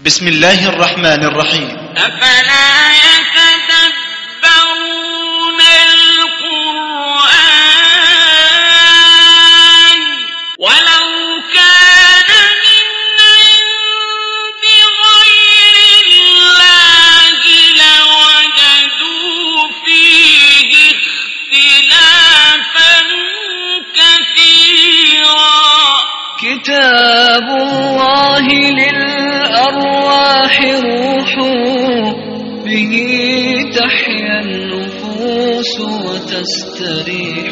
بسم الله الرحمن الرحيم. أفلا يتدبرون القرآن ولو كان من عند غير الله لوجدوا فيه اختلافا كثيرا. كتاب الله للأرواح روح، به تحيا النفوس وتستريح.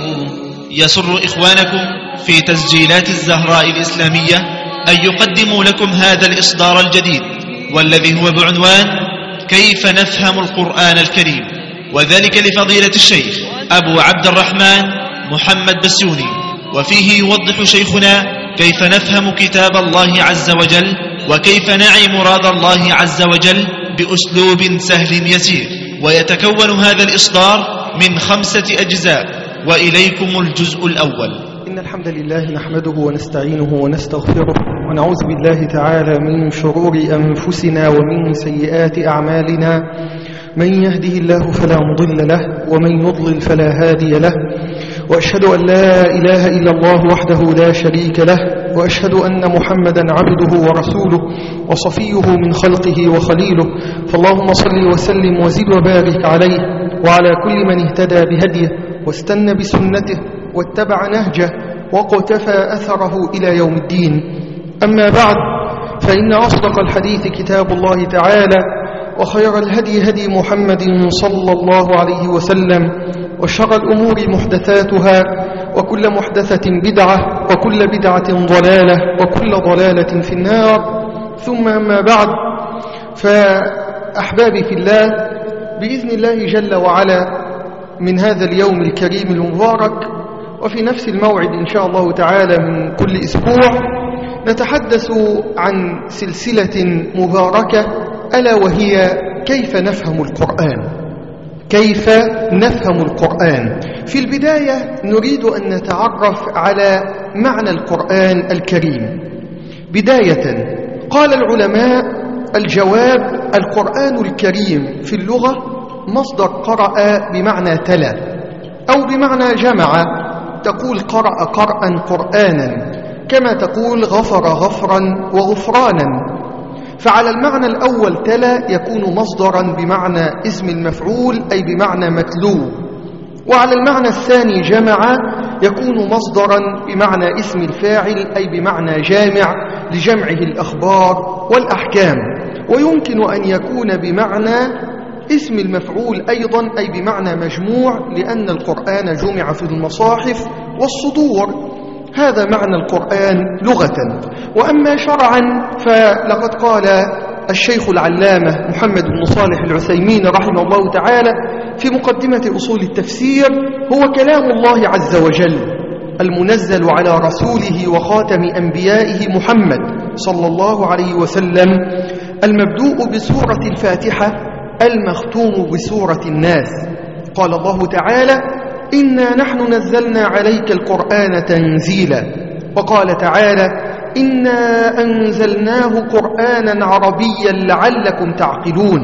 يسر إخوانكم في تسجيلات الزهراء الإسلامية أن يقدموا لكم هذا الإصدار الجديد، والذي هو بعنوان كيف نفهم القرآن الكريم، وذلك لفضيلة الشيخ أبو عبد الرحمن محمد بسيوني. وفيه يوضح شيخنا كيف نفهم كتاب الله عز وجل، وكيف نعي مراد الله عز وجل بأسلوب سهل يسير. ويتكون هذا الإصدار من 5 أجزاء، وإليكم الجزء الأول. إن الحمد لله نحمده ونستعينه ونستغفره، ونعوذ بالله تعالى من شرور أنفسنا ومن سيئات أعمالنا. من يهده الله فلا مضل له، ومن يضلل فلا هادي له. وأشهد أن لا إله إلا الله وحده لا شريك له، وأشهد أن محمدا عبده ورسوله وصفيه من خلقه وخليله. فاللهم صل وسلم وزد وبارك عليه وعلى كل من اهتدى بهديه واستنى بسنته واتبع نهجه وقتفى أثره إلى يوم الدين. أما بعد، فإن أصدق الحديث كتاب الله تعالى، وخير الهدي هدي محمد صلى الله عليه وسلم، وشر الأمور محدثاتها، وكل محدثة بدعة، وكل بدعة ضلالة، وكل ضلالة في النار. ثم أما بعد، فأحبابي في الله، بإذن الله جل وعلا من هذا اليوم الكريم المبارك، وفي نفس الموعد إن شاء الله تعالى من كل أسبوع، نتحدث عن سلسلة مباركة، ألا وهي كيف نفهم القرآن. كيف نفهم القرآن؟ في البداية نريد أن نتعرف على معنى القرآن الكريم. بداية قال العلماء: الجواب: القرآن الكريم في اللغة مصدر قرأ بمعنى تلا، أو بمعنى جمع. تقول قرأ قرأا قرآنا، كما تقول غفر غفرا وغفرانا. فعلى المعنى الأول تلا يكون مصدرا بمعنى اسم المفعول، أي بمعنى متلو. وعلى المعنى الثاني جمع يكون مصدرا بمعنى اسم الفاعل، أي بمعنى جامع لجمعه الأخبار والأحكام. ويمكن أن يكون بمعنى اسم المفعول أيضا، أي بمعنى مجموع، لأن القرآن جمع في المصاحف والصدور. هذا معنى القرآن لغة. وأما شرعا فلقد قال الشيخ العلامة محمد بن صالح العثيمين رحمه الله تعالى في مقدمة أصول التفسير: هو كلام الله عز وجل المنزل على رسوله وخاتم أنبيائه محمد صلى الله عليه وسلم، المبدوء بسورة الفاتحة، المختوم بسورة الناس. قال الله تعالى: إنا نحن نزلنا عليك القرآن تنزيلا. وقال تعالى: إنا أنزلناه قرآنا عربيا لعلكم تعقلون.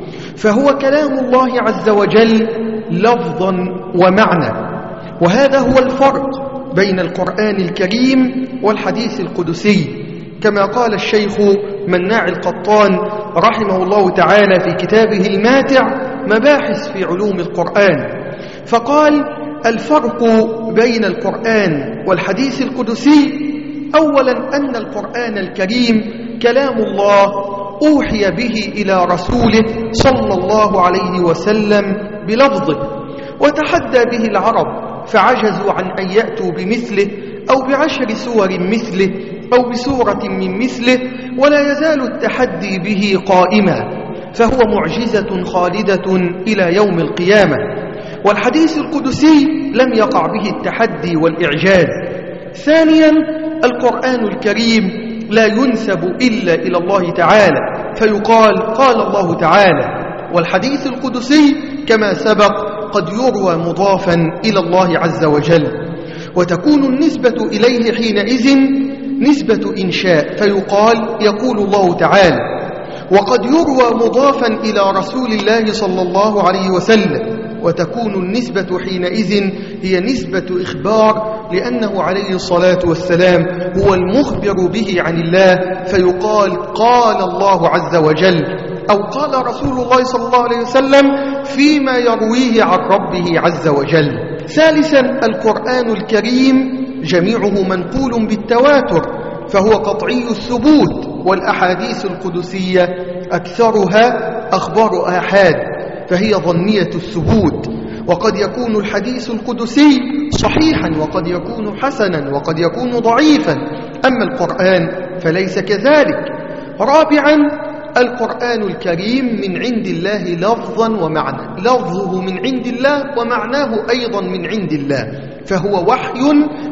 فهو كلام الله عز وجل لفظا ومعنى. وهذا هو الفرق بين القرآن الكريم والحديث القدسي، كما قال الشيخ مناع القطان رحمه الله تعالى في كتابه الماتع مباحث في علوم القرآن، فقال: الفرق بين القرآن والحديث القدسي: أولا أن القرآن الكريم كلام الله أوحي به إلى رسوله صلى الله عليه وسلم بلفظه، وتحدى به العرب فعجزوا عن أن يأتوا بمثله أو ب10 سور مثله أو بسورة من مثله، ولا يزال التحدي به قائما، فهو معجزة خالدة إلى يوم القيامة. والحديث القدسي لم يقع به التحدي والإعجاز. ثانيا، القرآن الكريم لا ينسب إلا إلى الله تعالى، فيقال قال الله تعالى. والحديث القدسي كما سبق قد يروى مضافا إلى الله عز وجل، وتكون النسبة إليه حينئذ نسبة إنشاء، فيقال يقول الله تعالى. وقد يروى مضافا إلى رسول الله صلى الله عليه وسلم، وتكون النسبة حينئذ هي نسبة إخبار، لأنه عليه الصلاة والسلام هو المخبر به عن الله، فيقال قال الله عز وجل، أو قال رسول الله صلى الله عليه وسلم فيما يرويه عن ربه عز وجل. ثالثا، القرآن الكريم جميعه منقول بالتواتر، فهو قطعي الثبوت، والأحاديث القدسية أكثرها أخبار آحاد، فهي ظنية الثبوت. وقد يكون الحديث القدسي صحيحا، وقد يكون حسنا، وقد يكون ضعيفا، أما القرآن فليس كذلك. رابعا، القرآن الكريم من عند الله لفظا ومعنى، لفظه من عند الله ومعناه أيضا من عند الله، فهو وحي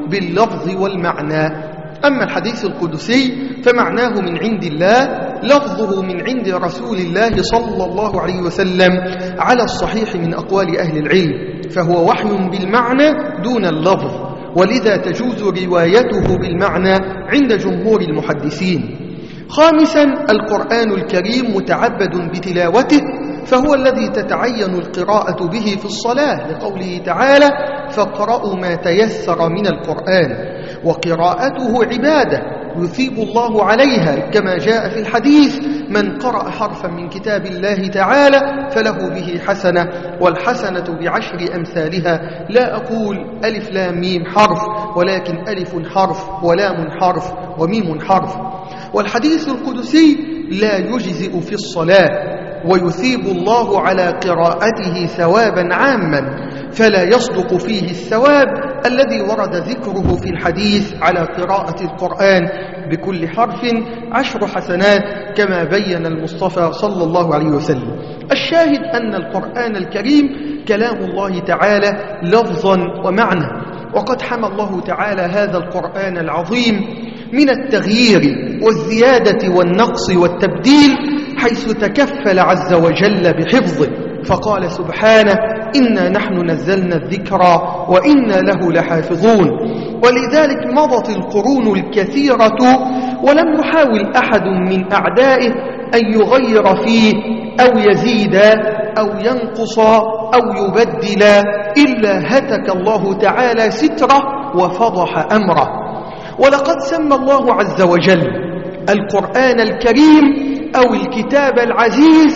باللفظ والمعنى. أما الحديث القدسي فمعناه من عند الله، لفظه من عند رسول الله صلى الله عليه وسلم على الصحيح من أقوال أهل العلم، فهو وحي بالمعنى دون اللفظ، ولذا تجوز روايته بالمعنى عند جمهور المحدثين. خامسا، القرآن الكريم متعبد بتلاوته، فهو الذي تتعين القراءة به في الصلاة، لقوله تعالى فاقرأوا ما تيسر من القرآن، وقراءته عبادة يثيب الله عليها، كما جاء في الحديث من قرأ حرفا من كتاب الله تعالى فله به حسنة، والحسنة بعشر أمثالها، لا أقول ألف لام ميم حرف، ولكن ألف حرف ولام حرف وميم حرف. والحديث القدسي لا يجزئ في الصلاة، ويثيب الله على قراءته ثوابا عاما، فلا يصدق فيه الثواب الذي ورد ذكره في الحديث على قراءة القرآن بكل حرف 10 حسنات، كما بين المصطفى صلى الله عليه وسلم. الشاهد أن القرآن الكريم كلام الله تعالى لفظا ومعنى، وقد حمى الله تعالى هذا القرآن العظيم من التغيير والزيادة والنقص والتبديل، حيث تكفل عز وجل بحفظه، فقال سبحانه إنا نحن نزلنا الذكر وإنا له لحافظون. ولذلك مضت القرون الكثيرة ولم يحاول أحد من أعدائه أن يغير فيه أو يزيد أو ينقص أو يبدل، إلا هتك الله تعالى ستره وفضح أمره. ولقد سمى الله عز وجل القرآن الكريم أو الكتاب العزيز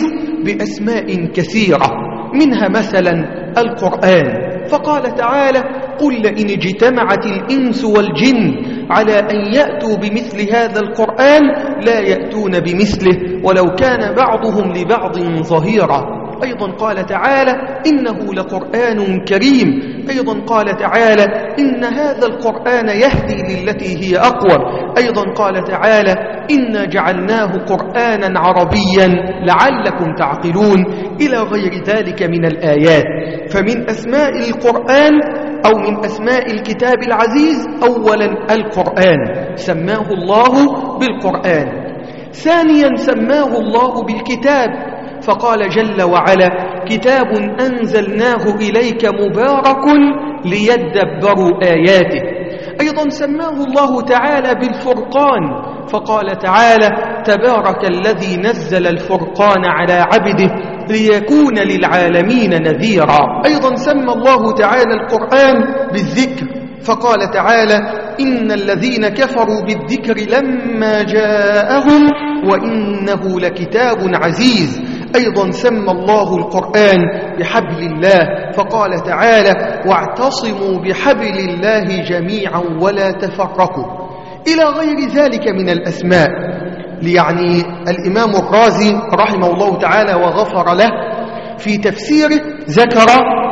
بأسماء كثيرة، منها مثلا القرآن، فقال تعالى قل لئن اجتمعت الإنس والجن على أن يأتوا بمثل هذا القرآن لا يأتون بمثله ولو كان بعضهم لبعض ظهيرا. أيضا قال تعالى إنه لقرآن كريم. أيضا قال تعالى إن هذا القرآن يهدي للتي هي أقوم. أيضا قال تعالى إنا جعلناه قرآنا عربيا لعلكم تعقلون، إلى غير ذلك من الآيات. فمن أسماء القرآن أو من أسماء الكتاب العزيز أولا القرآن، سماه الله بالقرآن. ثانيا سماه الله بالكتاب، فقال جل وعلا كتاب أنزلناه إليك مبارك ليدبروا آياته. أيضا سماه الله تعالى بالفرقان، فقال تعالى تبارك الذي نزل الفرقان على عبده ليكون للعالمين نذيرا. أيضا سمى الله تعالى القرآن بالذكر، فقال تعالى إن الذين كفروا بالذكر لما جاءهم وإنه لكتاب عزيز. أيضا سمى الله القرآن بحبل الله، فقال تعالى واعتصموا بحبل الله جميعا ولا تفرقوا، إلى غير ذلك من الأسماء. يعني الإمام الرازي رحمه الله تعالى وغفر له في تفسيره ذكر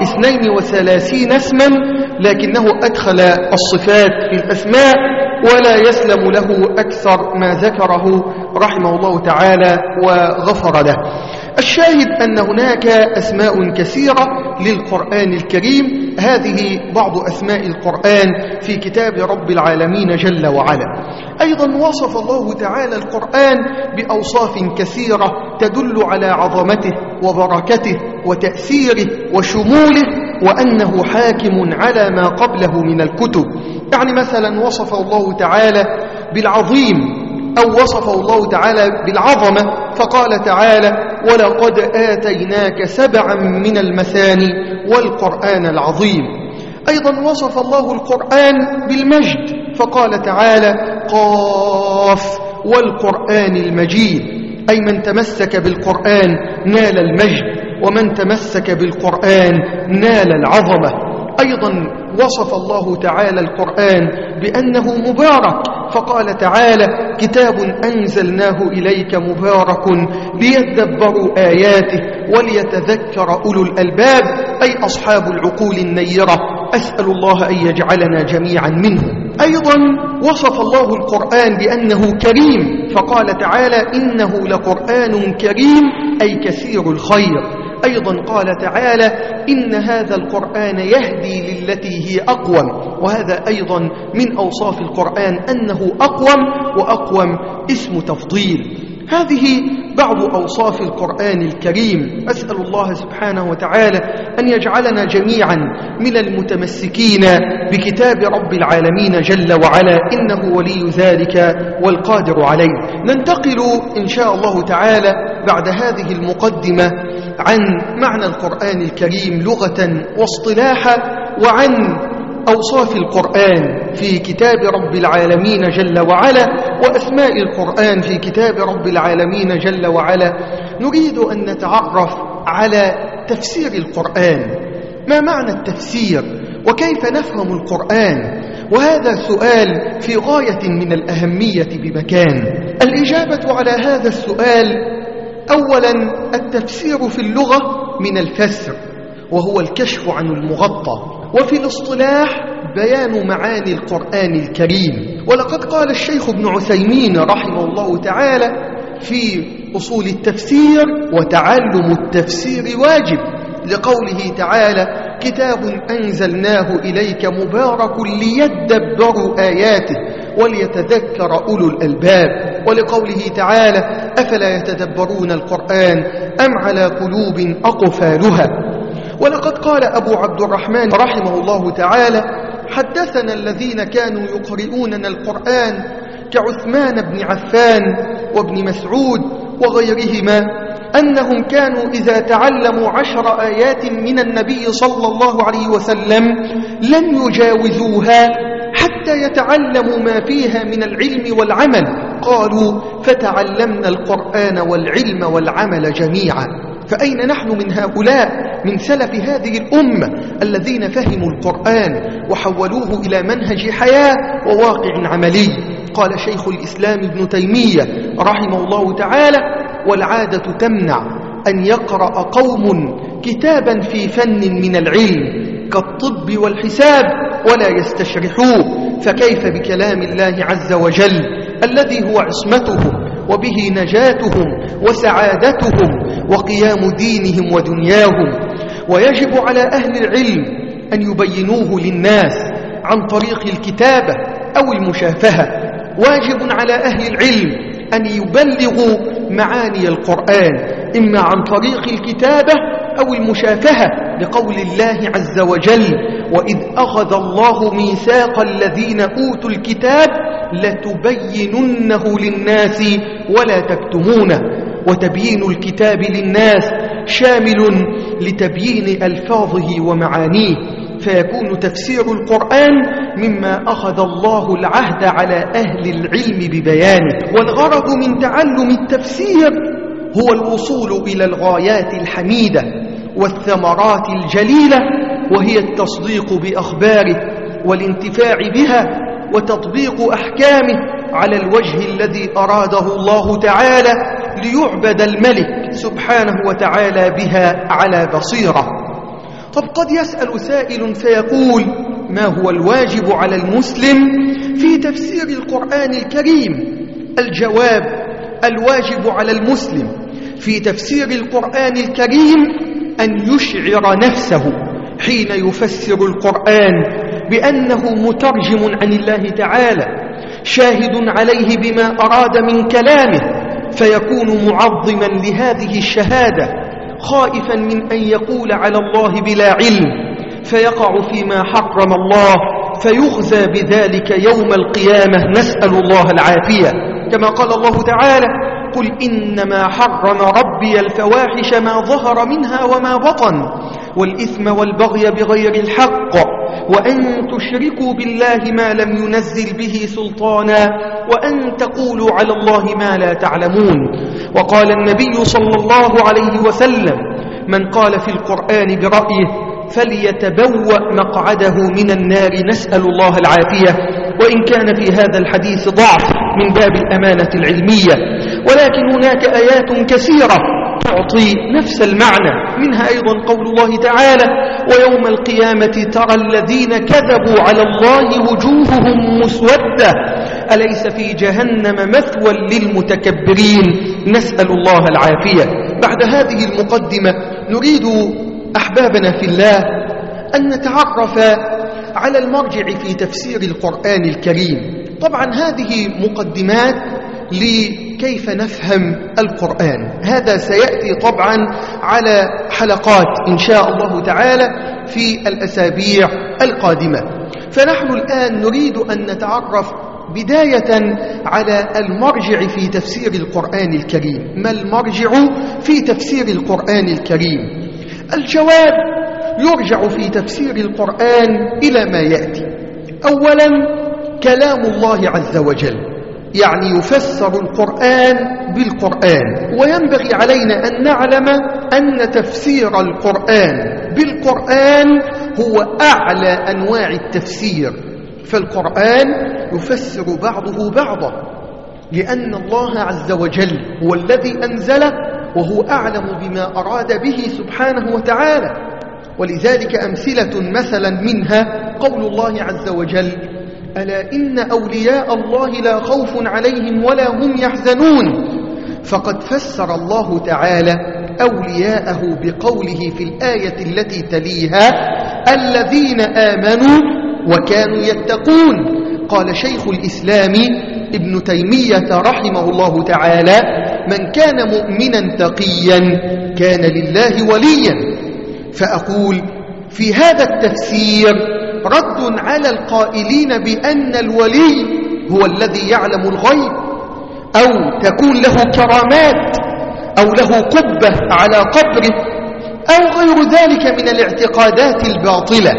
32 اسما، لكنه أدخل الصفات في الأسماء ولا يسلم له أكثر ما ذكره رحمه الله تعالى وغفر له. الشاهد أن هناك أسماء كثيرة للقرآن الكريم، هذه بعض أسماء القرآن في كتاب رب العالمين جل وعلا. أيضا وصف الله تعالى القرآن بأوصاف كثيرة تدل على عظمته وبركته وتأثيره وشموله، وأنه حاكم على ما قبله من الكتب. يعني مثلا وصف الله تعالى بالعظيم أو وصفه الله تعالى بالعظمة فقال تعالى ولقد آتيناك 7 من المثاني والقرآن العظيم. أيضا وصف الله القرآن بالمجد فقال تعالى قاف والقرآن المجيد، أي من تمسك بالقرآن نال المجد، ومن تمسك بالقرآن نال العظمة. أيضا وصف الله تعالى القرآن بأنه مبارك فقال تعالى كتاب أنزلناه إليك مبارك ليدبروا آياته وليتذكر أولو الألباب، أي أصحاب العقول النيرة. أسأل الله أن يجعلنا جميعا منهم. أيضا وصف الله القرآن بأنه كريم فقال تعالى إنه لقرآن كريم، أي كثير الخير. أيضا قال تعالى إن هذا القرآن يهدي للتي هي أقوم، وهذا أيضا من أوصاف القرآن أنه أقوم، وأقوم اسم تفضيل. هذه بعض أوصاف القرآن الكريم. أسأل الله سبحانه وتعالى أن يجعلنا جميعا من المتمسكين بكتاب رب العالمين جل وعلا، إنه ولي ذلك والقادر عليه. ننتقل إن شاء الله تعالى بعد هذه المقدمة عن معنى القرآن الكريم لغة واصطلاحا، وعن أوصاف القرآن في كتاب رب العالمين جل وعلا، وأسماء القرآن في كتاب رب العالمين جل وعلا. نريد أن نتعرف على تفسير القرآن. ما معنى التفسير وكيف نفهم القرآن؟ وهذا سؤال في غاية من الأهمية بمكان. الإجابة على هذا السؤال أولا التفسير في اللغة من الفسر، وهو الكشف عن المغطى، وفي الاصطلاح بيان معاني القرآن الكريم. ولقد قال الشيخ ابن عثيمين رحمه الله تعالى في أصول التفسير وتعلم التفسير واجب، لقوله تعالى كتاب أنزلناه إليك مبارك ليدبروا آياته وليتذكر أولو الألباب، ولقوله تعالى أفلا يتدبرون القرآن أم على قلوب أقفالها. ولقد قال أبو عبد الرحمن رحمه الله تعالى حدثنا الذين كانوا يقرؤوننا القرآن كعثمان بن عفان وابن مسعود وغيرهما أنهم كانوا إذا تعلموا 10 آيات من النبي صلى الله عليه وسلم لم يجاوزوها حتى يتعلموا ما فيها من العلم والعمل. قالوا فتعلمنا القرآن والعلم والعمل جميعا. فأين نحن من هؤلاء من سلف هذه الأمة الذين فهموا القرآن وحولوه إلى منهج حياة وواقع عملي؟ قال شيخ الإسلام ابن تيمية رحمه الله تعالى والعادة تمنع أن يقرأ قوم كتابا في فن من العلم كالطب والحساب ولا يستشرحوه، فكيف بكلام الله عز وجل الذي هو عصمتهم وبه نجاتهم وسعادتهم وقيام دينهم ودنياهم. ويجب على أهل العلم أن يبينوه للناس عن طريق الكتابة أو المشافهة. واجب على أهل العلم أن يبلغوا معاني القرآن إما عن طريق الكتابة أو المشافهة، لقول الله عز وجل وإذ أخذ الله ميثاق الذين أوتوا الكتاب لتبيننه للناس ولا تكتمونه. وتبيين الكتاب للناس شامل لتبيين ألفاظه ومعانيه، فيكون تفسير القرآن مما أخذ الله العهد على أهل العلم ببيانه. والغرض من تعلم التفسير هو الوصول إلى الغايات الحميدة والثمرات الجليلة، وهي التصديق بأخباره والانتفاع بها وتطبيق أحكامه على الوجه الذي أراده الله تعالى ليعبد الملك سبحانه وتعالى بها على بصيرة. طب قد يسأل سائل فيقول ما هو الواجب على المسلم في تفسير القرآن الكريم؟ الجواب الواجب على المسلم في تفسير القرآن الكريم أن يشعر نفسه حين يفسر القرآن بأنه مترجم عن الله تعالى شاهد عليه بما أراد من كلامه، فيكون معظما لهذه الشهادة خائفا من أن يقول على الله بلا علم فيقع فيما حرم الله فيغزى بذلك يوم القيامة، نسأل الله العافية. كما قال الله تعالى: قل إنما حرم ربي الفواحش ما ظهر منها وما بطن والإثم والبغي بغير الحق وأن تشركوا بالله ما لم ينزل به سلطانا وأن تقولوا على الله ما لا تعلمون. وقال النبي صلى الله عليه وسلم: من قال في القرآن برأيه فليتبوأ مقعده من النار، نسأل الله العافية. وإن كان في هذا الحديث ضعف من باب الأمانة العلمية، ولكن هناك آيات كثيرة تعطي نفس المعنى، منها أيضا قول الله تعالى: ويوم القيامة ترى الذين كذبوا على الله وجوههم مسودة أليس في جهنم مثوى للمتكبرين، نسأل الله العافية. بعد هذه المقدمة نريد أحبابنا في الله أن نتعرف على المرجع في تفسير القرآن الكريم. طبعا هذه مقدمات لكيف نفهم القرآن، هذا سيأتي طبعا على حلقات إن شاء الله تعالى في الأسابيع القادمة. فنحن الآن نريد أن نتعرف بداية على المرجع في تفسير القرآن الكريم. ما المرجع في تفسير القرآن الكريم؟ الجواب: يرجع في تفسير القرآن إلى ما يأتي. أولا كلام الله عز وجل، يعني يفسر القرآن بالقرآن. وينبغي علينا أن نعلم أن تفسير القرآن بالقرآن هو أعلى أنواع التفسير، فالقرآن يفسر بعضه بعضا، لأن الله عز وجل هو الذي أنزله وهو أعلم بما أراد به سبحانه وتعالى. ولذلك أمثلة مثلا منها قول الله عز وجل: ألا إن أولياء الله لا خوف عليهم ولا هم يحزنون. فقد فسر الله تعالى أولياءه بقوله في الآية التي تليها: الذين آمنوا وكانوا يتقون. قال شيخ الإسلام ابن تيمية رحمه الله تعالى: من كان مؤمنا تقيا كان لله وليا. فأقول في هذا التفسير رد على القائلين بأن الولي هو الذي يعلم الغيب، أو تكون له كرامات، أو له قبة على قبره، أو غير ذلك من الاعتقادات الباطلة.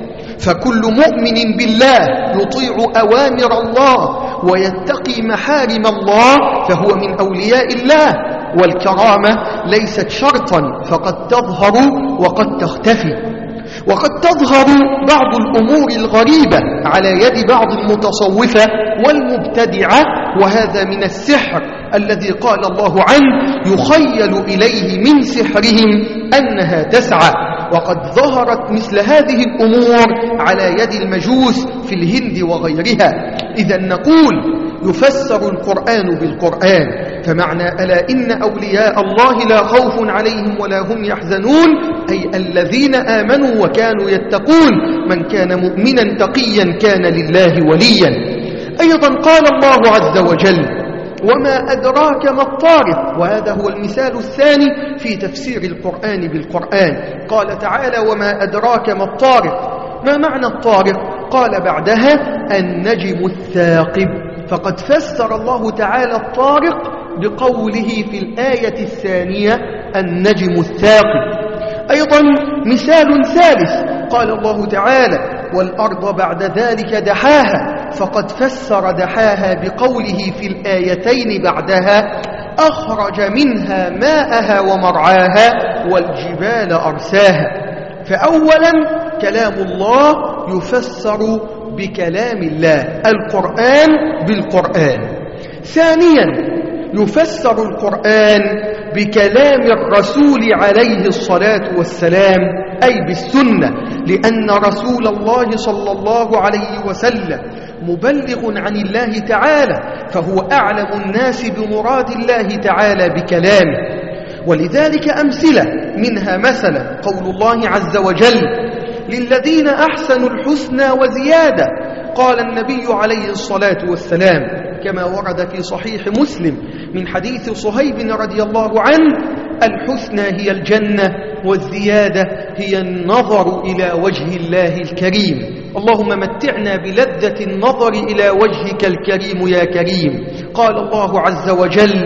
فكل مؤمن بالله يطيع أوامر الله ويتقي محارم الله فهو من أولياء الله. والكرامة ليست شرطا، فقد تظهر وقد تختفي، وقد تظهر بعض الأمور الغريبة على يد بعض المتصوفة والمبتدعة، وهذا من السحر الذي قال الله عنه: يخيل إليه من سحرهم أنها تسعى. وقد ظهرت مثل هذه الأمور على يد المجوس في الهند وغيرها. إذا نقول يفسر القرآن بالقرآن، فمعنى ألا إن أولياء الله لا خوف عليهم ولا هم يحزنون، أي الذين آمنوا وكانوا يتقون. من كان مؤمنا تقيا كان لله وليا. أيضا قال الله عز وجل: وما أدراك ما الطارق. وهذا هو المثال الثاني في تفسير القرآن بالقرآن. قال تعالى: وما أدراك ما الطارق. ما معنى الطارق؟ قال بعدها: النجم الثاقب. فقد فسر الله تعالى الطارق بقوله في الآية الثانية: النجم الثاقب. أيضا مثال ثالث قال الله تعالى: والأرض بعد ذلك دحاها. فقد فسر دحاها بقوله في الآيتين بعدها: أخرج منها ماءها ومرعاها والجبال أرساها. فأولا كلام الله يفسر بكلام الله، القرآن بالقرآن. ثانيا يفسر القرآن بكلام الرسول عليه الصلاة والسلام، أي بالسنة، لأن رسول الله صلى الله عليه وسلم مبلغ عن الله تعالى، فهو أعلم الناس بمراد الله تعالى بكلامه. ولذلك أمثلة منها مثلا قول الله عز وجل: للذين أحسنوا الحسنى وزيادة. قال النبي عليه الصلاة والسلام كما ورد في صحيح مسلم من حديث صهيب رضي الله عنه: الحسنى هي الجنة والزيادة هي النظر إلى وجه الله الكريم. اللهم متعنا بلذة النظر إلى وجهك الكريم يا كريم. قال الله عز وجل: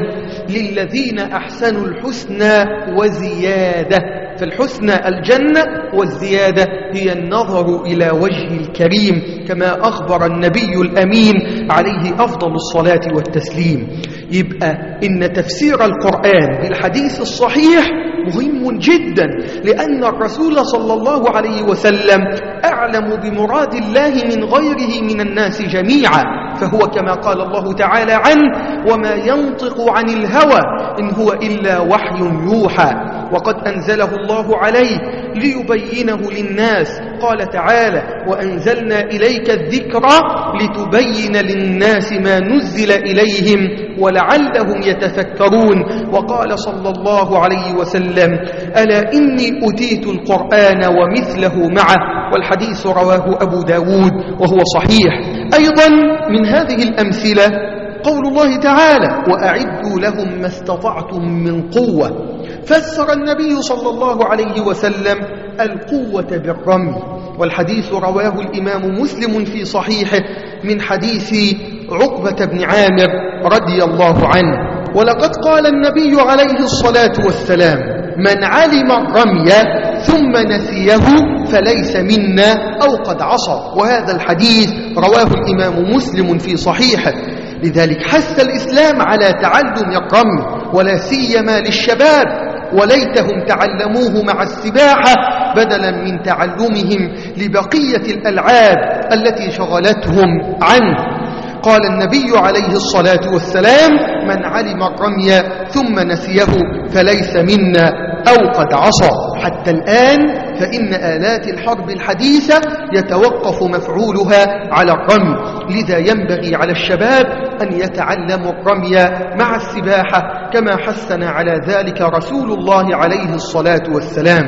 للذين أحسنوا الحسنى وزيادة، فالحسنى الجنة، والزيادة هي النظر إلى وجه الكريم، كما أخبر النبي الأمين عليه أفضل الصلاة والتسليم. يبقى إن تفسير القرآن بالحديث الصحيح مهم جدا، لأن الرسول صلى الله عليه وسلم أعلم بمراد الله من غيره من الناس جميعا، فهو كما قال الله تعالى عنه: وما ينطق عن الهوى إن هو إلا وحي يوحى، وقد أنزله الله عليه ليبينه للناس. قال تعالى: وأنزلنا إليك الذكرى لتبين للناس ما نزل إليهم ولعلهم يتفكرون. وقال صلى الله عليه وسلم: ألا إني أتيت القرآن ومثله معه، والحديث رواه أبو داود وهو صحيح. أيضا من هذه الأمثلة قول الله تعالى: وأعدوا لهم ما استطعتم من قوة. فسر النبي صلى الله عليه وسلم القوة بالرمي، والحديث رواه الإمام مسلم في صحيحه من حديث عقبة بن عامر رضي الله عنه. ولقد قال النبي عليه الصلاة والسلام: من علم الرمي ثم نسيه فليس منا أو قد عصى. وهذا الحديث رواه الإمام مسلم في صحيحه. لذلك حث الإسلام على تعلم الرمي، ولا سيما للشباب، وليتهم تعلموه مع السباحة بدلا من تعلمهم لبقية الألعاب التي شغلتهم عنه. قال النبي عليه الصلاة والسلام: من علم الرمي ثم نسيه فليس منا أو قد عصى. حتى الآن فإن آلات الحرب الحديثة يتوقف مفعولها على الرمي، لذا ينبغي على الشباب أن يتعلموا الرمي مع السباحة كما حثنا على ذلك رسول الله عليه الصلاة والسلام.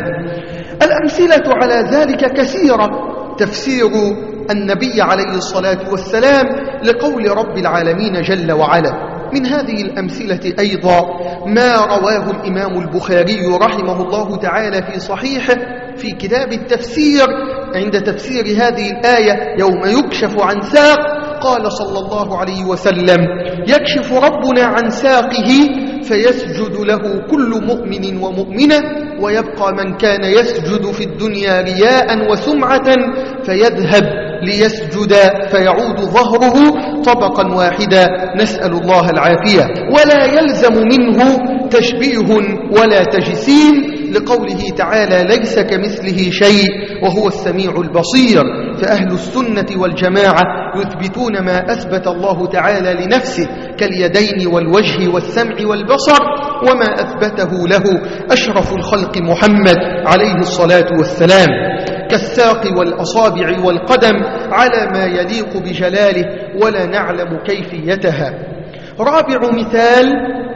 الأمثلة على ذلك كثيرة. تفسير النبي عليه الصلاة والسلام لقول رب العالمين جل وعلا. من هذه الأمثلة أيضا ما رواه الإمام البخاري رحمه الله تعالى في صحيحه في كتاب التفسير عند تفسير هذه الآية: يوم يكشف عن ساق. قال صلى الله عليه وسلم: يكشف ربنا عن ساقه فيسجد له كل مؤمن ومؤمنة، ويبقى من كان يسجد في الدنيا رياء وسمعة فيذهب ليسجد فيعود ظهره طبقا واحدا، نسأل الله العافية. ولا يلزم منه تشبيه ولا تجسيم، لقوله تعالى: ليس كمثله شيء وهو السميع البصير. فأهل السنة والجماعة يثبتون ما أثبت الله تعالى لنفسه كاليدين والوجه والسمع والبصر، وما أثبته له أشرف الخلق محمد عليه الصلاة والسلام، كالساق والأصابع والقدم على ما يليق بجلاله ولا نعلم كيفيتها. رابع مثال،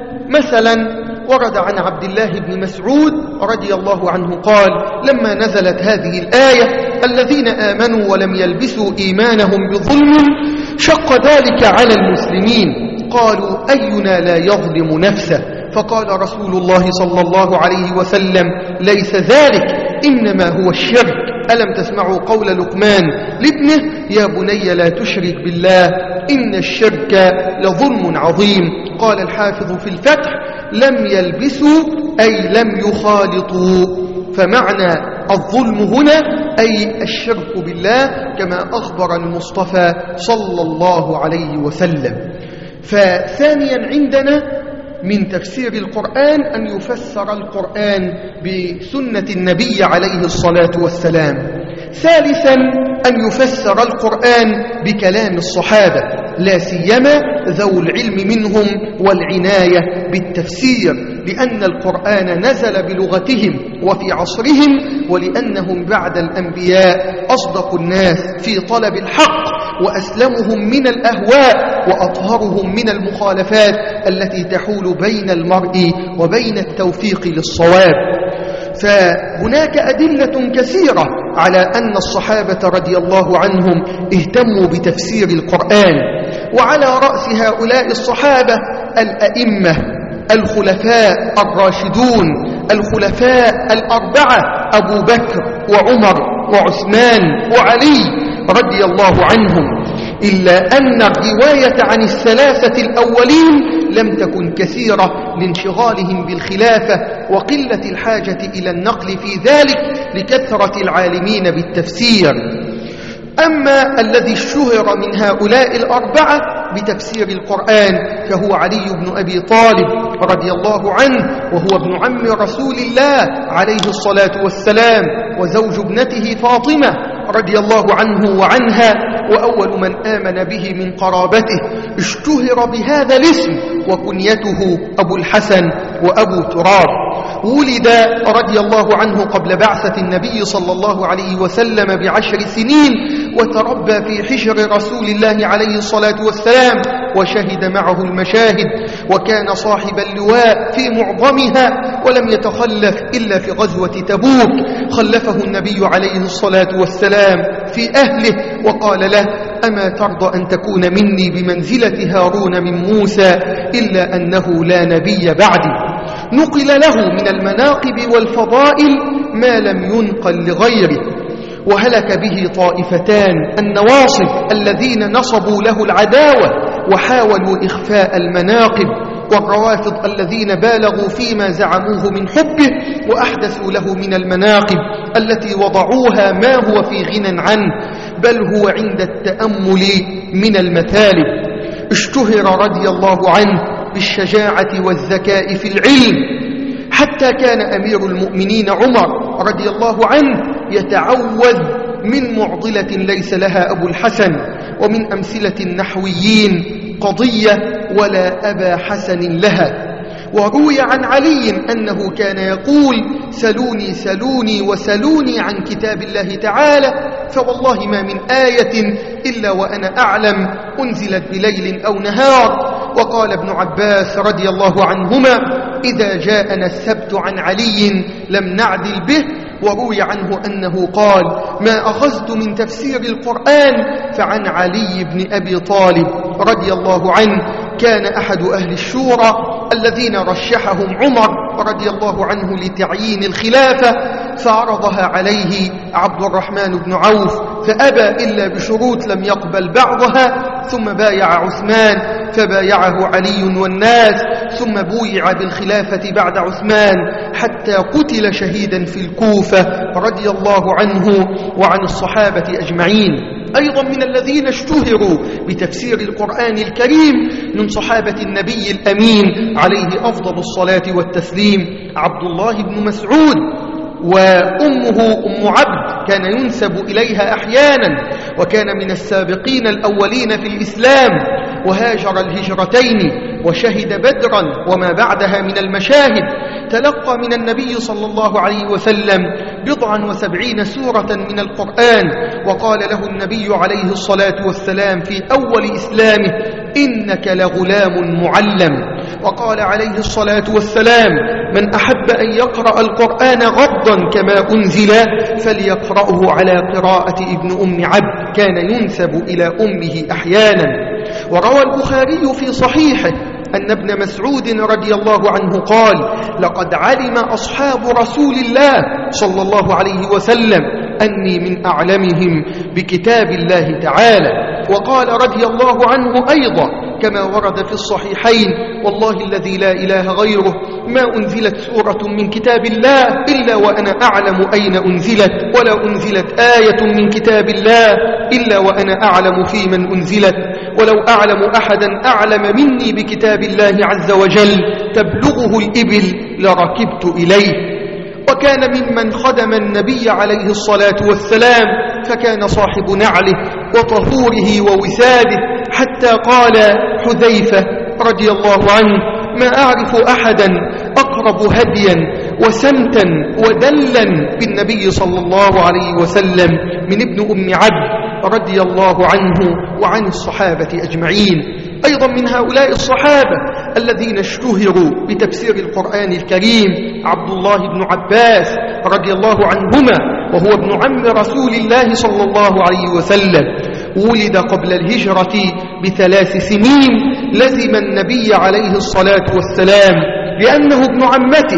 مثلا ورد عن عبد الله بن مسعود رضي الله عنه قال: لما نزلت هذه الآية: الذين آمنوا ولم يلبسوا إيمانهم بظلم، شق ذلك على المسلمين، قالوا: أينا لا يظلم نفسه؟ فقال رسول الله صلى الله عليه وسلم: ليس ذلك، إنما هو الشرك. ألم تسمعوا قول لقمان لابنه: يا بني لا تشرك بالله إن الشرك لظلم عظيم. قال الحافظ في الفتح: لم يلبسوا أي لم يخالطوا، فمعنى الظلم هنا أي الشرك بالله كما أخبر المصطفى صلى الله عليه وسلم. فثانيا عندنا من تفسير القرآن أن يفسر القرآن بسنة النبي عليه الصلاة والسلام. ثالثا أن يفسر القرآن بكلام الصحابة، لا سيما ذو العلم منهم والعناية بالتفسير، لأن القرآن نزل بلغتهم وفي عصرهم، ولأنهم بعد الأنبياء أصدق الناس في طلب الحق، وأسلمهم من الأهواء، وأطهرهم من المخالفات التي تحول بين المرء وبين التوفيق للصواب. فهناك أدلة كثيرة على أن الصحابة رضي الله عنهم اهتموا بتفسير القرآن، وعلى رأس هؤلاء الصحابة الأئمة الخلفاء الراشدون الخلفاء الأربعة أبو بكر وعمر وعثمان وعلي رضي الله عنهم، إلا أن الرواية عن الثلاثة الأولين لم تكن كثيرة لانشغالهم بالخلافة وقلة الحاجة إلى النقل في ذلك لكثرة العالمين بالتفسير. أما الذي اشتهر من هؤلاء الأربعة بتفسير القرآن فهو علي بن أبي طالب رضي الله عنه، وهو ابن عم رسول الله عليه الصلاة والسلام، وزوج ابنته فاطمة رضي الله عنه وعنها، وأول من آمن به من قرابته. اشتهر بهذا الاسم وكنيته أبو الحسن وأبو تراب. ولد رضي الله عنه قبل بعثة النبي صلى الله عليه وسلم ب10 سنين، وتربى في حجر رسول الله عليه الصلاة والسلام، وشهد معه المشاهد، وكان صاحب اللواء في معظمها، ولم يتخلف إلا في غزوة تبوك. خلفه النبي عليه الصلاة والسلام في أهله وقال له: أما ترضى أن تكون مني بمنزلة هارون من موسى، إلا أنه لا نبي بعدي. نقل له من المناقب والفضائل ما لم ينقل لغيره. وهلك به طائفتان: النواصب الذين نصبوا له العداوة وحاولوا إخفاء المناقب، والروافض الذين بالغوا فيما زعموه من حبه وأحدثوا له من المناقب التي وضعوها ما هو في غنى عنه، بل هو عند التأمل من المثالب. اشتهر رضي الله عنه بالشجاعة والذكاء في العلم، حتى كان أمير المؤمنين عمر رضي الله عنه يتعوذ من معضلة ليس لها أبو الحسن، ومن أمثلة النحويين قضية ولا أبا حسن لها. وروي عن علي أنه كان يقول: سلوني سلوني وسلوني عن كتاب الله تعالى، فوالله ما من آية إلا وأنا أعلم أنزلت بليل أو نهار. وقال ابن عباس رضي الله عنهما: إذا جاءنا السبت عن علي لم نعدل به. وروي عنه أنه قال: ما أخذت من تفسير القرآن فعن علي بن أبي طالب رضي الله عنه. كان أحد أهل الشورى الذين رشحهم عمر رضي الله عنه لتعيين الخلافة، فعرضها عليه عبد الرحمن بن عوف فأبى إلا بشروط لم يقبل بعضها، ثم بايع عثمان فبايعه علي والناس، ثم بويع بالخلافة بعد عثمان حتى قتل شهيدا في الكوفة رضي الله عنه وعن الصحابة أجمعين. أيضا من الذين اشتهروا بتفسير القرآن الكريم من صحابة النبي الأمين عليه أفضل الصلاة والتسليم عبد الله بن مسعود، وأمه أم عبد كان ينسب إليها أحيانا، وكان من السابقين الأولين في الإسلام، وهاجر الهجرتين وشهد بدرا وما بعدها من المشاهد. تلقى من النبي صلى الله عليه وسلم 70 سورة من القرآن، وقال له النبي عليه الصلاة والسلام في أول إسلامه: إنك لغلام معلم. وقال عليه الصلاة والسلام: من أحب أن يقرأ القرآن غضا كما أنزل فليقرأه على قراءة ابن أم عبد، كان ينسب إلى أمه أحيانا. وروى البخاري في صحيحه أن ابن مسعود رضي الله عنه قال: لقد علم أصحاب رسول الله صلى الله عليه وسلم أني من أعلمهم بكتاب الله تعالى. وقال رضي الله عنه أيضا كما ورد في الصحيحين: والله الذي لا إله غيره ما أنزلت سورة من كتاب الله إلا وأنا أعلم أين أنزلت، ولا أنزلت آية من كتاب الله إلا وأنا أعلم في من أنزلت، ولو أعلم أحدا أعلم مني بكتاب الله عز وجل تبلغه الإبل لركبت إليه. وكان ممن خدم النبي عليه الصلاة والسلام، فكان صاحب نعله وطهوره ووساده، حتى قال حذيفة رضي الله عنه: ما أعرف أحدا أقرب هديا وسمتا ودلا بالنبي صلى الله عليه وسلم من ابن أم عبد رضي الله عنه وعن الصحابة أجمعين. أيضا من هؤلاء الصحابة الذين اشتهروا بتفسير القرآن الكريم عبد الله بن عباس رضي الله عنهما، وهو ابن عم رسول الله صلى الله عليه وسلم. ولد قبل الهجرة ب3 سنين، لزم النبي عليه الصلاة والسلام لأنه ابن عمته،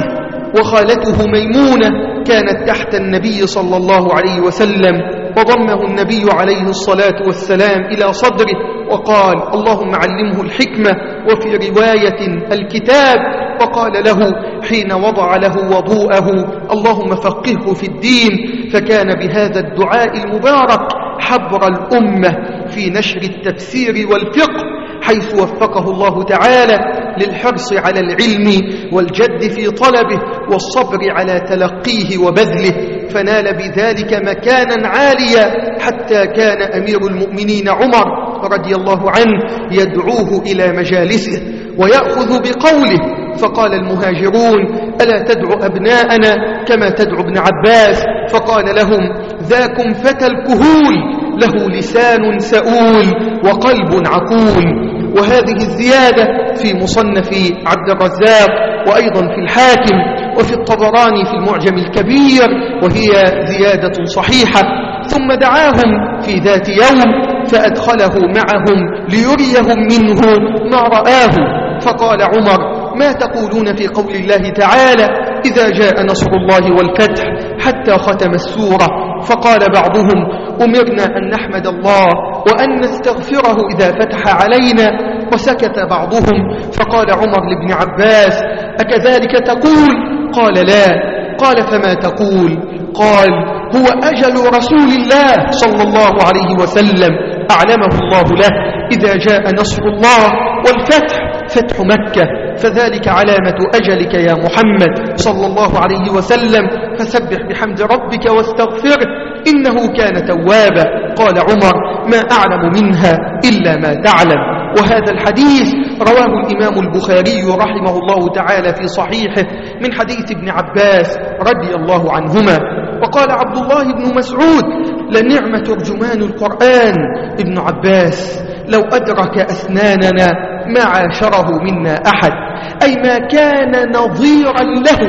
وخالته ميمونة كانت تحت النبي صلى الله عليه وسلم، وضمه النبي عليه الصلاة والسلام إلى صدره وقال اللهم علمه الحكمة، وفي رواية الكتاب، وقال له حين وضع له وضوءه اللهم فقهه في الدين. فكان بهذا الدعاء المبارك حبر الأمة في نشر التفسير والفقه، حيث وفقه الله تعالى للحرص على العلم والجد في طلبه والصبر على تلقيه وبذله، فنال بذلك مكانا عاليا، حتى كان أمير المؤمنين عمر رضي الله عنه يدعوه إلى مجالسه ويأخذ بقوله. فقال المهاجرون ألا تدعو أبناءنا كما تدعو ابن عباس؟ فقال لهم ذاكم فتى الكهول، له لسان سؤول وقلب عقول. وهذه الزيادة في مصنف عبد الرزاق، وأيضا في الحاكم، وفي الطبراني في المعجم الكبير، وهي زيادة صحيحة. ثم دعاهم في ذات يوم فأدخله معهم ليريهم منه ما رآه. فقال عمر ما تقولون في قول الله تعالى إذا جاء نصر الله والفتح حتى ختم السورة؟ فقال بعضهم أمرنا أن نحمد الله وأن نستغفره إذا فتح علينا. وسكت بعضهم. فقال عمر لابن عباس أكذلك تقول؟ قال لا. قال فما تقول؟ قال هو أجل رسول الله صلى الله عليه وسلم أعلمه الله له إذا جاء نصر الله والفتح فتح مكة، فذلك علامة أجلك يا محمد صلى الله عليه وسلم، فسبح بحمد ربك واستغفره إنه كان توابا. قال عمر ما أعلم منها إلا ما تعلم. وهذا الحديث رواه الإمام البخاري رحمه الله تعالى في صحيحه من حديث ابن عباس رضي الله عنهما. وقال عبد الله بن مسعود لنعم ترجمان القرآن ابن عباس، لو أدرك أسناننا ما عاشره منا أحد، أي ما كان نظيرا له،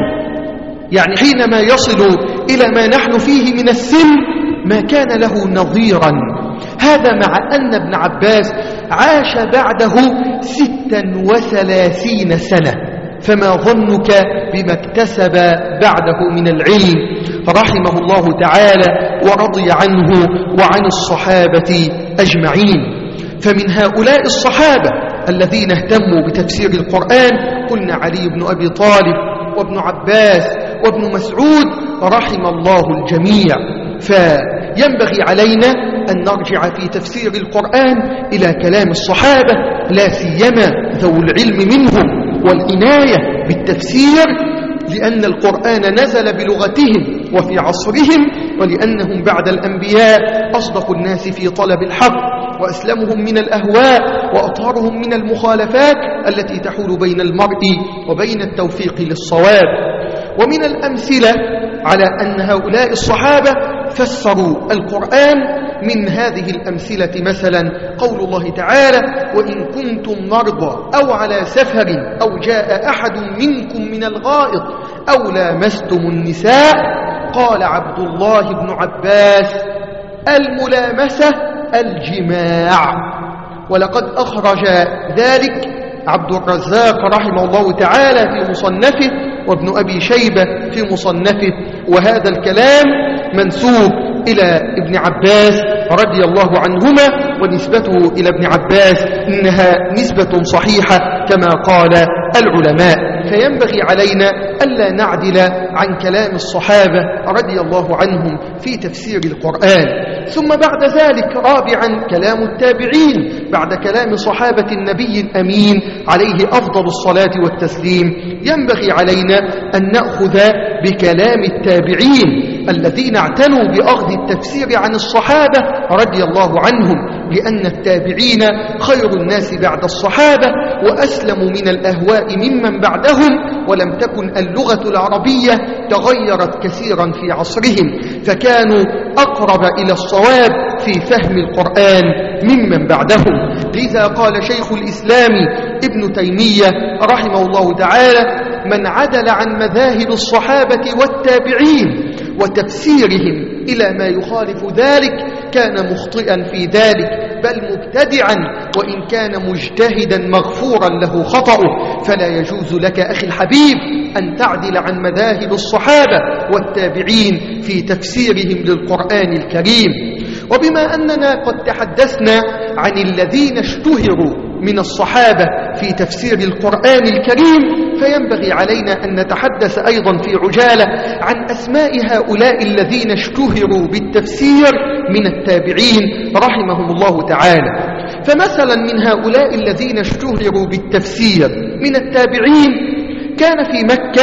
يعني حينما يصل إلى ما نحن فيه من السن ما كان له نظيرا. هذا مع أن ابن عباس عاش بعده 36 سنة، فما ظنك بما اكتسب بعده من العلم؟ رحمه الله تعالى ورضي عنه وعن الصحابة أجمعين. فمن هؤلاء الصحابة الذين اهتموا بتفسير القرآن قلنا علي بن أبي طالب وابن عباس وابن مسعود رحم الله الجميع. فينبغي علينا أن نرجع في تفسير القرآن إلى كلام الصحابة، لا سيما ذو العلم منهم والعناية بالتفسير، لأن القرآن نزل بلغتهم وفي عصرهم، ولأنهم بعد الأنبياء أصدق الناس في طلب الحق وأسلمهم من الأهواء وأطهرهم من المخالفات التي تحول بين المرء وبين التوفيق للصواب. ومن الأمثلة على أن هؤلاء الصحابة فسروا القرآن من هذه الأمثلة مثلا قول الله تعالى وإن كنتم مرضى أو على سفر أو جاء أحد منكم من الغائط أو لامستم النساء. قال عبد الله بن عباس الملامسة الجماع. ولقد أخرج ذلك عبد الرزاق رحمه الله تعالى في مصنفه وابن أبي شيبة في مصنفه، وهذا الكلام منسوب إلى ابن عباس رضي الله عنهما، ونسبته إلى ابن عباس إنها نسبة صحيحة كما قال العلماء. فينبغي علينا ألا نعدل عن كلام الصحابة رضي الله عنهم في تفسير القرآن. ثم بعد ذلك رابعا كلام التابعين بعد كلام صحابة النبي الأمين عليه أفضل الصلاة والتسليم. ينبغي علينا أن نأخذ بكلام التابعين الذين اعتنوا بأخذ التفسير عن الصحابة رضي الله عنهم، لأن التابعين خير الناس بعد الصحابة وأسلموا من الأهواء ممن بعدهم، ولم تكن اللغة العربية تغيرت كثيرا في عصرهم، فكانوا أقرب إلى الصواب في فهم القرآن ممن بعدهم. لذا قال شيخ الإسلام ابن تيمية رحمه الله تعالى من عدل عن مذاهب الصحابة والتابعين وتفسيرهم إلى ما يخالف ذلك كان مخطئا في ذلك، بل مبتدعا وإن كان مجتهدا مغفورا له خطأه. فلا يجوز لك أخي الحبيب أن تعدل عن مذاهب الصحابة والتابعين في تفسيرهم للقرآن الكريم. وبما أننا قد تحدثنا عن الذين اشتهروا من الصحابة في تفسير القرآن الكريم، فينبغي علينا أن نتحدث أيضا في عجالة عن أسماء هؤلاء الذين اشتهروا بالتفسير من التابعين رحمهم الله تعالى. فمثلا من هؤلاء الذين اشتهروا بالتفسير من التابعين كان في مكة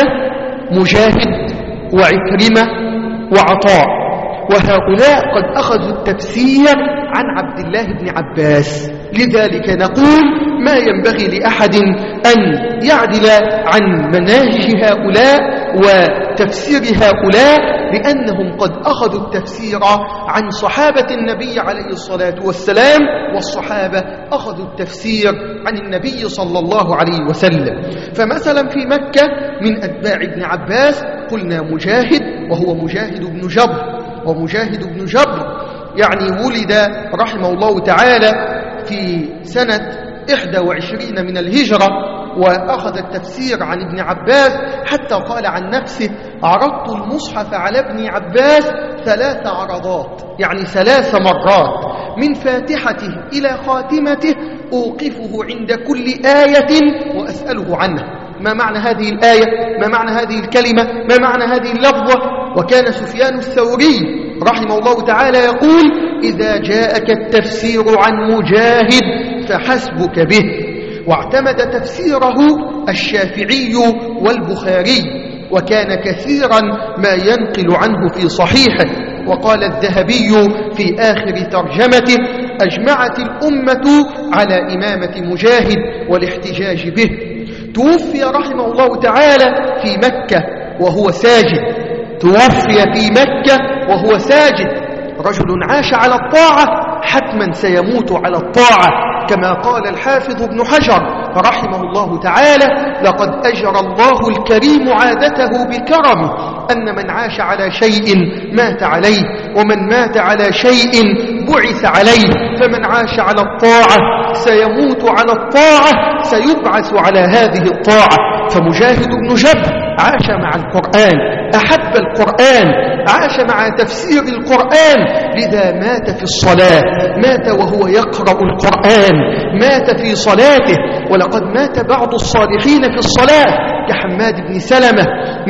مجاهد وعكرمة وعطاء، وهؤلاء قد أخذوا التفسير عن عبد الله بن عباس. لذلك نقول ما ينبغي لأحد أن يعدل عن مناهج هؤلاء وتفسير هؤلاء، لأنهم قد أخذوا التفسير عن صحابة النبي عليه الصلاة والسلام، والصحابة أخذوا التفسير عن النبي صلى الله عليه وسلم. فمثلا في مكة من أتباع ابن عباس قلنا مجاهد، وهو مجاهد بن جبر. ومجاهد بن جبر يعني ولد رحمه الله تعالى في سنة 21 من الهجرة، وأخذ التفسير عن ابن عباس حتى قال عن نفسه: عرضت المصحف على ابن عباس 3 عرضات، يعني 3 مرات، من فاتحته إلى خاتمته أوقفه عند كل آية وأسأله عنها. ما معنى هذه الآية؟ ما معنى هذه الكلمة؟ ما معنى هذه اللفظة؟ وكان سفيان الثوري رحمه الله تعالى يقول: إذا جاءك التفسير عن مجاهد فحسبك به. واعتمد تفسيره الشافعي والبخاري، وكان كثيرا ما ينقل عنه في صحيحه. وقال الذهبي في آخر ترجمته: أجمعت الأمة على إمامة مجاهد والاحتجاج به. توفي رحمه الله تعالى في مكة وهو ساجد. توفي في مكة وهو ساجد. رجل عاش على الطاعة حتما سيموت على الطاعة، كما قال الحافظ ابن حجر رحمه الله تعالى: لقد أجرى الله الكريم عادته بكرمه أن من عاش على شيء مات عليه، ومن مات على شيء بعث عليه. فمن عاش على الطاعة سيموت على الطاعة، سيبعث على هذه الطاعة. فمجاهد بن جبر عاش مع القرآن، أحب القرآن، عاش مع تفسير القرآن، لذا مات في الصلاة، مات وهو يقرأ القرآن، مات في صلاته. ولقد مات بعض الصالحين في الصلاة كحماد بن سلمة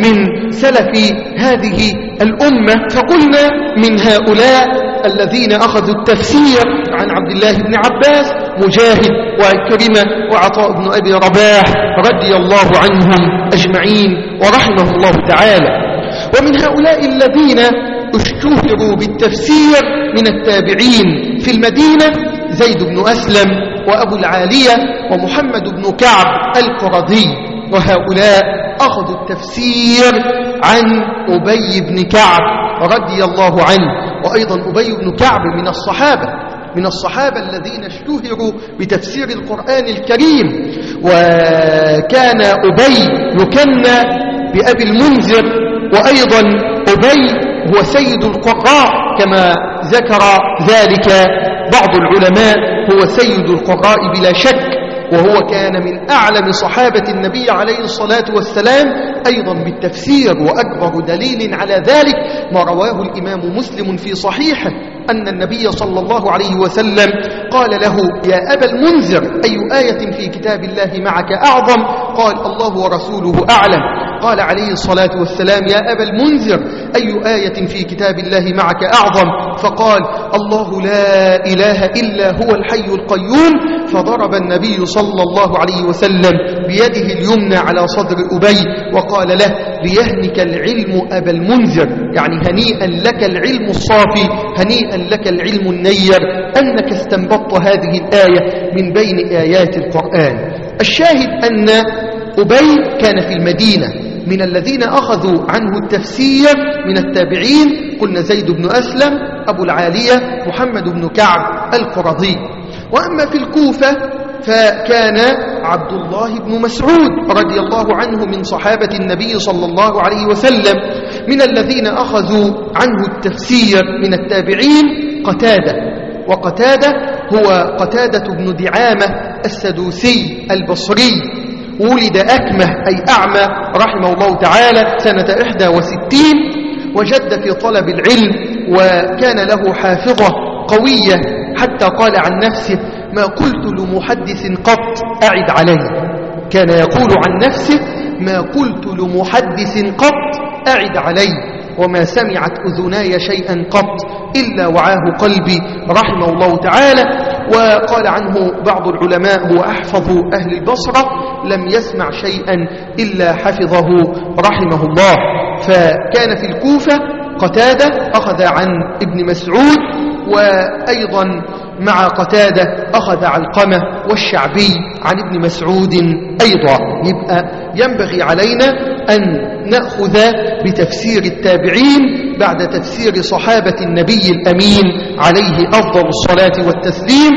من سلف هذه الأمة. فقلنا من هؤلاء الذين أخذوا التفسير عن عبد الله بن عباس مجاهد وعكرمة وعطاء بن أبي رباح رضي الله عنهم أجمعين ورحمه الله تعالى. ومن هؤلاء الذين اشتهروا بالتفسير من التابعين في المدينة زيد بن أسلم وأبو العالية ومحمد بن كعب القرظي. وهؤلاء أخذوا التفسير عن أبي بن كعب رضي الله عنه. وأيضا أبي بن كعب من الصحابة الذين اشتهروا بتفسير القرآن الكريم. وكان أبي يكنى بأبي المنذر، وأيضا أبي هو سيد القراء كما ذكر ذلك بعض العلماء، هو سيد القراء بلا شك، وهو كان من أعلم صحابة النبي عليه الصلاة والسلام أيضا بالتفسير. وأكبر دليل على ذلك ما رواه الإمام مسلم في صحيحه أن النبي صلى الله عليه وسلم قال له: يا أبا المنذر، أي آية في كتاب الله معك أعظم؟ قال: الله ورسوله أعلم. قال عليه الصلاة والسلام: يا أبا المنذر، أي آية في كتاب الله معك أعظم؟ فقال: الله لا إله إلا هو الحي القيوم. فضرب النبي صلى الله عليه وسلم بيده اليمنى على صدر أبي وقال له: ليهنك العلم أبا المنذر، يعني هنيئا لك العلم الصافي، هنيئا لك العلم النير، أنك استنبطت هذه الآية من بين آيات القرآن. الشاهد أن أبي كان في المدينة من الذين أخذوا عنه التفسير من التابعين. قلنا زيد بن أسلم، أبو العالية، محمد بن كعب القرظي. وأما في الكوفة فكان عبد الله بن مسعود رضي الله عنه من صحابة النبي صلى الله عليه وسلم. من الذين أخذوا عنه التفسير من التابعين قتادة. وقتادة هو قتادة بن دعامة السدوسي البصري، ولد أكمه أي أعمى رحمه الله تعالى سنة 61، وجد في طلب العلم، وكان له حافظة قوية حتى قال عن نفسه: ما قلت لمحدث قط أعد عليه. كان يقول عن نفسه: ما قلت لمحدث قط أعد عليه، وما سمعت أذناي شيئا قط إلا وعاه قلبي رحمه الله تعالى. وقال عنه بعض العلماء: هو أحفظ أهل البصرة، لم يسمع شيئا إلا حفظه رحمه الله. فكان في الكوفة قتادة أخذ عن ابن مسعود، وأيضا مع قتادة أخذ علقمة والشعبي عن ابن مسعود أيضا. يبقى ينبغي علينا أن نأخذ بتفسير التابعين بعد تفسير صحابة النبي الأمين عليه أفضل الصلاة والتسليم.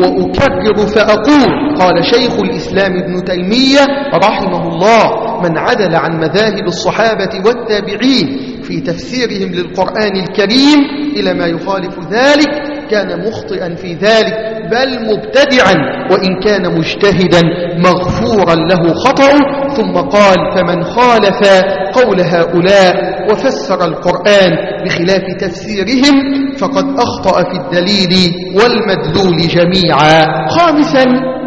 وأكرر فأقول: قال شيخ الإسلام ابن تيمية رحمه الله: من عدل عن مذاهب الصحابة والتابعين في تفسيرهم للقرآن الكريم إلى ما يخالف ذلك كان مخطئا في ذلك، بل مبتدعا، وإن كان مجتهدا مغفورا له خطأه. ثم قال: فمن خالف قول هؤلاء وفسر القرآن بخلاف تفسيرهم فقد أخطأ في الدليل والمدلول جميعا. خامسا،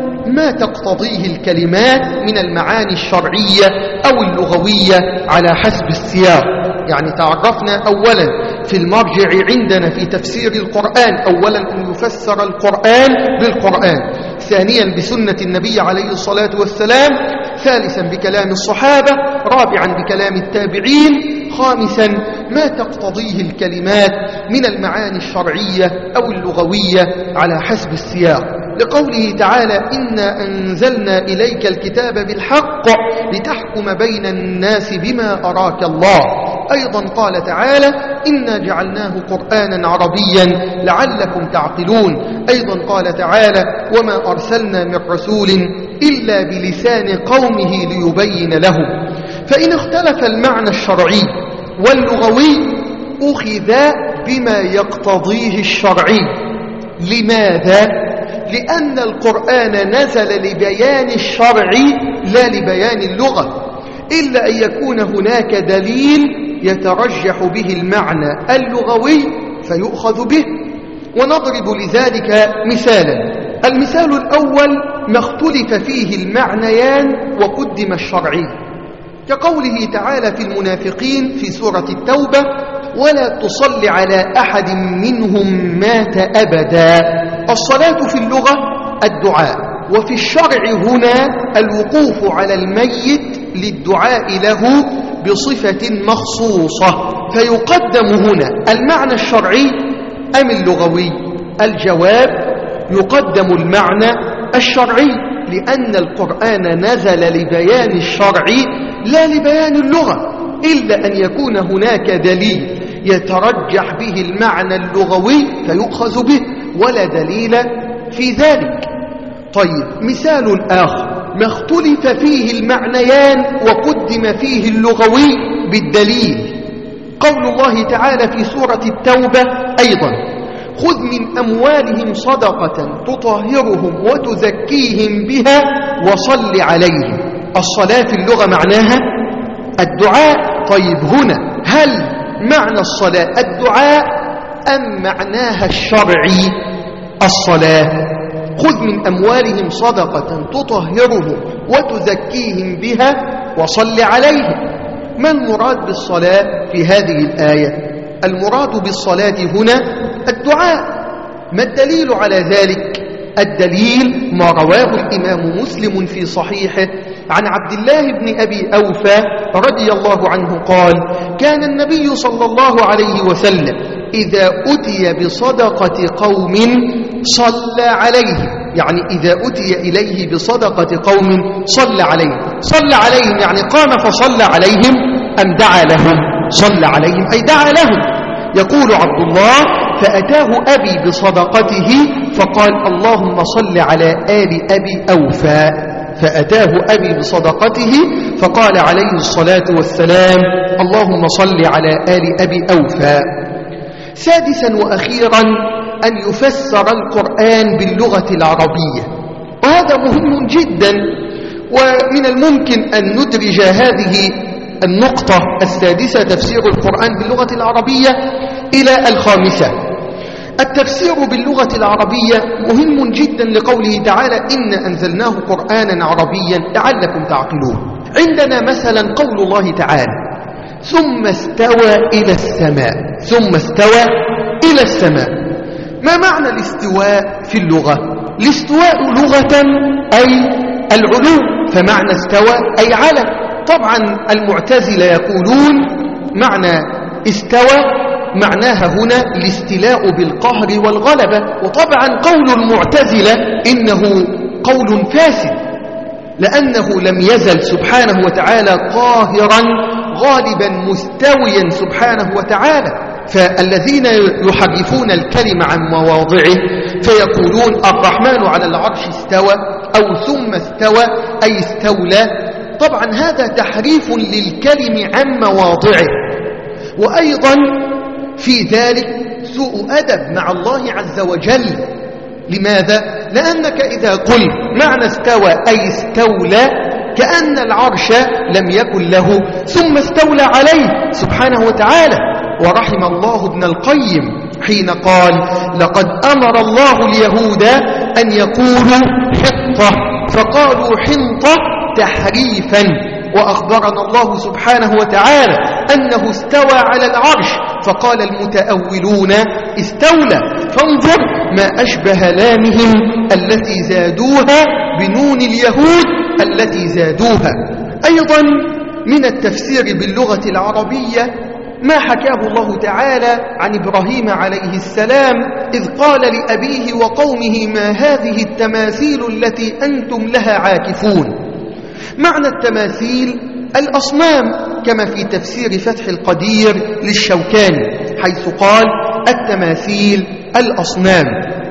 ما تقتضيه الكلمات من المعاني الشرعية أو اللغوية على حسب السياق. يعني تعرفنا أولا في المرجع عندنا في تفسير القرآن، أولا أن يفسر القرآن بالقرآن، ثانيا بسنة النبي عليه الصلاة والسلام، ثالثا بكلام الصحابة، رابعا بكلام التابعين، خامسا ما تقتضيه الكلمات من المعاني الشرعية أو اللغوية على حسب السياق. لقوله تعالى: إنا أنزلنا إليك الكتاب بالحق لتحكم بين الناس بما أراك الله. أيضا قال تعالى: إنا جعلناه قرآنا عربيا لعلكم تعقلون. أيضا قال تعالى: وما أرسلنا من رسول إلا بلسان قومه ليبين لهم. فإن اختلف المعنى الشرعي واللغوي أخذ بما يقتضيه الشرعي. لماذا؟ لأن القرآن نزل لبيان الشرع لا لبيان اللغة، إلا أن يكون هناك دليل يترجح به المعنى اللغوي فيؤخذ به. ونضرب لذلك مثالا. المثال الأول: ما اختلف فيه المعنيان وقدم الشرعي، كقوله تعالى في المنافقين في سورة التوبة: ولا تصل على أحد منهم مات أبدا. الصلاة في اللغة الدعاء، وفي الشرع هنا الوقوف على الميت للدعاء له بصفة مخصوصة، فيقدم هنا المعنى الشرعي أم اللغوي؟ الجواب: يقدم المعنى الشرعي، لأن القرآن نزل لبيان الشرع لا لبيان اللغة، إلا أن يكون هناك دليل يترجح به المعنى اللغوي فيؤخذ به، ولا دليل في ذلك. طيب، مثال آخر: ما اختلف فيه المعنيان وقدم فيه اللغوي بالدليل. قول الله تعالى في سورة التوبة أيضا: خذ من أموالهم صدقة تطهرهم وتزكيهم بها وصل عليهم. الصلاة في اللغة معناها الدعاء. طيب، هنا هل معنى الصلاة الدعاء أم معناها الشرعي الصلاة؟ خذ من أموالهم صدقة تطهرهم وتزكيهم بها وصل عليهم. ما المراد بالصلاة في هذه الآية؟ المراد بالصلاة هنا الدعاء. ما الدليل على ذلك؟ الدليل ما رواه الإمام مسلم في صحيحه عن عبد الله بن أبي أوفى رضي الله عنه قال: كان النبي صلى الله عليه وسلم إذا أتي بصدقة قوم صلى عليهم، يعني إذا أتي إليه بصدقة قوم صلى عليهم. صلى عليهم يعني قام فصلى عليهم أم دعا لهم؟ صلى عليهم أي دعا لهم. يقول عبد الله: فأتاه أبي بصدقته فقال: اللهم صل على آل أبي أوفى. فأتاه أبي بصدقته فقال عليه الصلاة والسلام: اللهم صل على آل أبي أوفى. سادسا وأخيرا: أن يفسر القرآن باللغة العربية، وهذا مهم جدا. ومن الممكن أن ندرج هذه النقطة السادسة تفسير القرآن باللغة العربية إلى الخامسة. التفسير باللغة العربية مهم جدا لقوله تعالى إن أنزلناه قرآنا عربيا لعلكم تعقلون. عندنا مثلا قول الله تعالى ثم استوى إلى السماء، ثم استوى إلى السماء. ما معنى الاستواء في اللغة؟ الاستواء لغة أي العلو، فمعنى استوى أي على. طبعا المعتزلة يقولون معنى استوى معناها هنا الاستيلاء بالقهر والغلبة، وطبعا قول المعتزلة إنه قول فاسد، لأنه لم يزل سبحانه وتعالى قاهرا غالبا مستويا سبحانه وتعالى. فالذين يحرفون الكلمة عن مواضعه فيقولون الرحمن على العرش استوى أو ثم استوى أي استولى. طبعا هذا تحريف للكلم عن مواضعه، وأيضا في ذلك سوء أدب مع الله عز وجل. لماذا؟ لأنك إذا قلت معنى استوى أي استولى كأن العرش لم يكن له ثم استولى عليه سبحانه وتعالى. ورحم الله ابن القيم حين قال لقد أمر الله اليهود أن يقولوا حطة فقالوا حنطة تحريفا، وأخبرنا الله سبحانه وتعالى أنه استوى على العرش فقال المتأولون استولى. فانظر ما أشبه لامهم التي زادوها بنون اليهود التي زادوها. أيضا من التفسير باللغة العربية ما حكاه الله تعالى عن إبراهيم عليه السلام إذ قال لأبيه وقومه ما هذه التماثيل التي أنتم لها عاكفون. معنى التماثيل الأصنام، كما في تفسير فتح القدير للشوكاني حيث قال التماثيل الأصنام.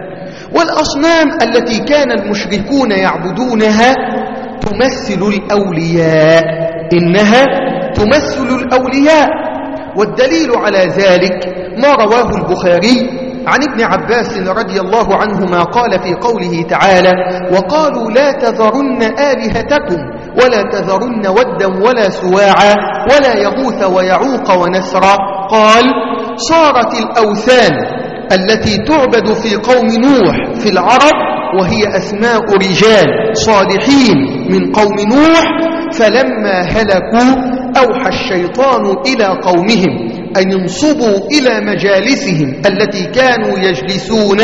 والأصنام التي كان المشركون يعبدونها تمثل الأولياء، إنها تمثل الأولياء. والدليل على ذلك ما رواه البخاري عن ابن عباس رضي الله عنهما قال في قوله تعالى وقالوا لا تذرن آلهتكم ولا تذرن ودا ولا سواعا ولا يغوث ويعوق ونسرا. قال صارت الأوثان التي تعبد في قوم نوح في العرب وهي أسماء رجال صالحين من قوم نوح، فلما هلكوا أوحى الشيطان إلى قومهم أن ينصبوا إلى مجالسهم التي كانوا يجلسون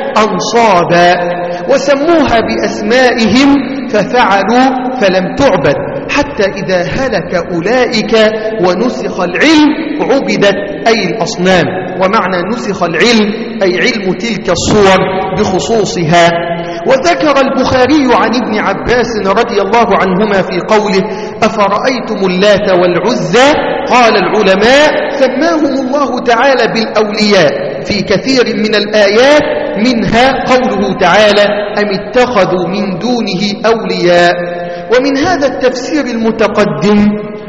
أنصابا وسموها بأسمائهم ففعلوا فلم تعبد حتى إذا هلك أولئك ونسخ العلم عبدت أي الأصنام. ومعنى نسخ العلم أي علم تلك الصور بخصوصها. وذكر البخاري عن ابن عباس رضي الله عنهما في قوله أفرأيتم اللات والعزى قال العلماء سماهم الله تعالى بالأولياء في كثير من الآيات، منها قوله تعالى أم اتخذوا من دونه أولياء. ومن هذا التفسير المتقدم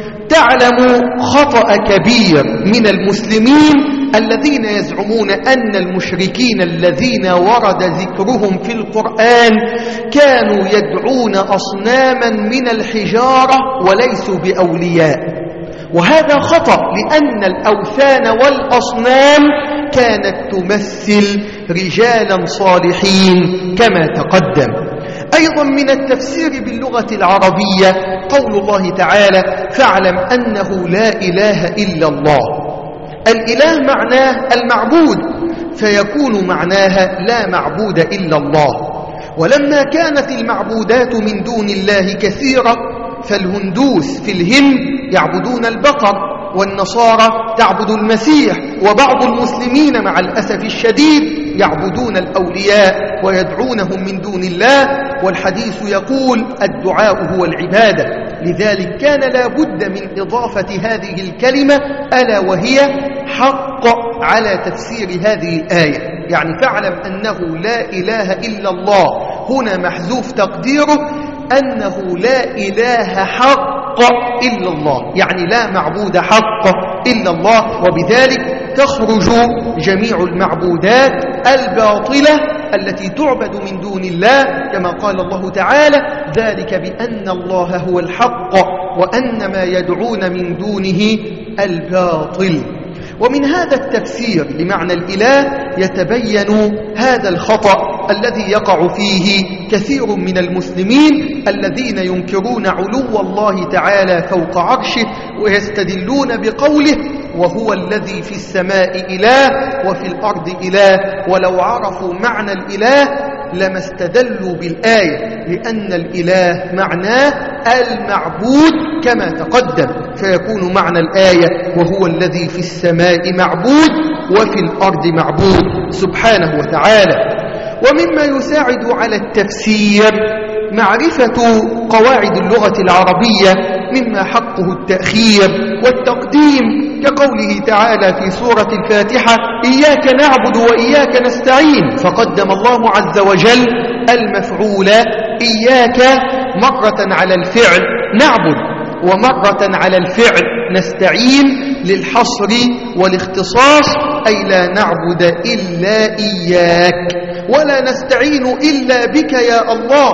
تعلم خطأ كبير من المسلمين الذين يزعمون أن المشركين الذين ورد ذكرهم في القرآن كانوا يدعون أصناما من الحجارة وليسوا بأولياء. وهذا خطأ، لأن الأوثان والأصنام كانت تمثل رجالا صالحين كما تقدم. أيضا من التفسير باللغة العربية قول الله تعالى فاعلم أنه لا إله إلا الله. الإله معناه المعبود، فيكون معناها لا معبود إلا الله. ولما كانت المعبودات من دون الله كثيرة، فالهندوس في الهند يعبدون البقر، والنصارى تعبد المسيح، وبعض المسلمين مع الأسف الشديد يعبدون الأولياء ويدعونهم من دون الله. والحديث يقول الدعاء هو العبادة، لذلك كان لا بد من إضافة هذه الكلمة ألا وهي حق على تفسير هذه الآية. يعني فاعلم أنه لا إله إلا الله، هنا محذوف تقديره أنه لا إله حق إلا الله، يعني لا معبود حق إلا الله. وبذلك تخرج جميع المعبودات الباطلة التي تعبد من دون الله، كما قال الله تعالى: ذلك بأن الله هو الحق وأن ما يدعون من دونه الباطل. ومن هذا التفسير لمعنى الإله يتبين هذا الخطأ الذي يقع فيه كثير من المسلمين الذين ينكرون علو الله تعالى فوق عرشه ويستدلون بقوله: وهو الذي في السماء إله وفي الأرض إله. ولو عرفوا معنى الإله لما استدلوا بالآية، لأن الإله معناه المعبود كما تقدم، فيكون معنى الآية وهو الذي في السماء معبود وفي الأرض معبود سبحانه وتعالى. ومما يساعد على التفسير معرفة قواعد اللغة العربية، مما حقه التأخير والتقديم، كقوله تعالى في سورة الفاتحة: إياك نعبد وإياك نستعين، فقدم الله عز وجل المفعول إياك مرة على الفعل نعبد ومرة على الفعل نستعين للحصر والاختصاص، أي لا نعبد إلا إياك ولا نستعين إلا بك يا الله،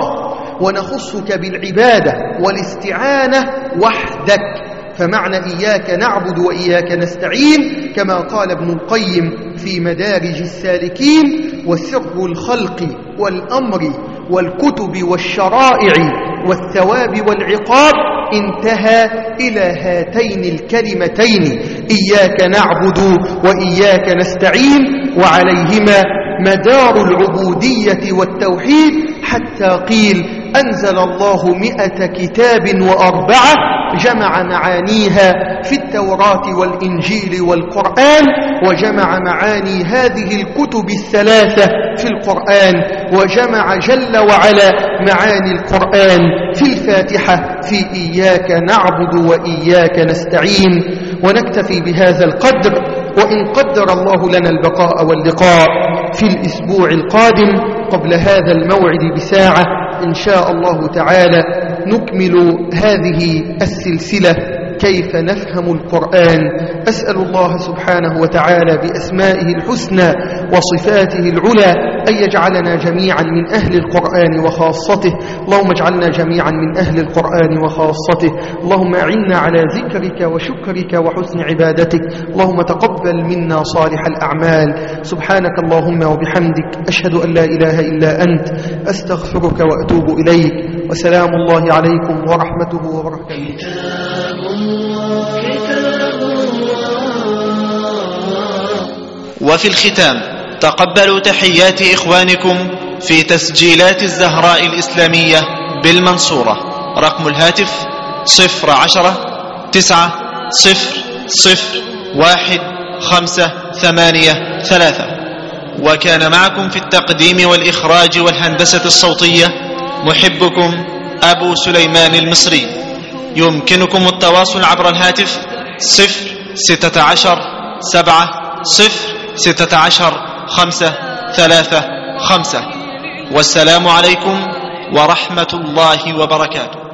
ونخصك بالعبادة والاستعانة وحدك. فمعنى إياك نعبد وإياك نستعين كما قال ابن القيم في مدارج السالكين: وسر الخلق والأمر والكتب والشرائع والثواب والعقاب انتهى إلى هاتين الكلمتين: إياك نعبد وإياك نستعين، وعليهما مدار العبودية والتوحيد، حتى قيل: أنزل الله 100 كتاب و4 جمع معانيها في التوراة والإنجيل والقرآن، وجمع معاني هذه الكتب الثلاثة في القرآن، وجمع جل وعلا معاني القرآن في الفاتحة في إياك نعبد وإياك نستعين. ونكتفي بهذا القدر، وإن قدر الله لنا البقاء واللقاء في الأسبوع القادم قبل هذا الموعد بساعة إن شاء الله تعالى نكمل هذه السلسلة: كيف نفهم القرآن. أسأل الله سبحانه وتعالى بأسمائه الحسنى وصفاته العلى أن يجعلنا جميعا من أهل القرآن وخاصته. اللهم اجعلنا جميعا من أهل القرآن وخاصته. اللهم أعنا على ذكرك وشكرك وحسن عبادتك. اللهم تقبل منا صالح الأعمال. سبحانك اللهم وبحمدك، أشهد أن لا إله إلا أنت، أستغفرك وأتوب إليك. وسلام الله عليكم ورحمته وبركاته. وفي الختام تقبلوا تحيات إخوانكم في تسجيلات الزهراء الإسلامية بالمنصورة. رقم الهاتف 010-900-15883. وكان معكم في التقديم والإخراج والهندسة الصوتية محبكم أبو سليمان المصري. يمكنكم التواصل عبر الهاتف 016-70-16-535. والسلام عليكم ورحمة الله وبركاته.